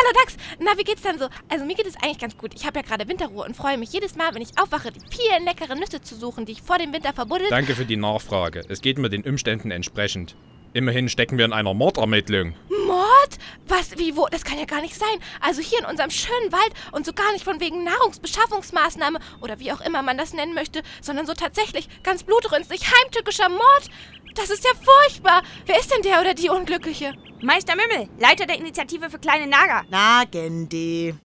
Hallo Dax, na, wie geht's denn so? Also mir geht es eigentlich ganz gut. Ich habe ja gerade Winterruhe und freue mich jedes Mal, wenn ich aufwache, die vielen leckeren Nüsse zu suchen, die ich vor dem Winter verbuddelt... Danke für die Nachfrage. Es geht mir den Umständen entsprechend. Immerhin stecken wir in einer Mordermittlung. Mord? Was? Wie? Wo? Das kann ja gar nicht sein. Also hier in unserem schönen Wald und so gar nicht von wegen Nahrungsbeschaffungsmaßnahme oder wie auch immer man das nennen möchte, sondern so tatsächlich ganz blutrünstig heimtückischer Mord. Das ist ja furchtbar. Wer ist denn der oder die Unglückliche? Meister Mümmel, Leiter der Initiative für kleine Nager. Na, Gendi.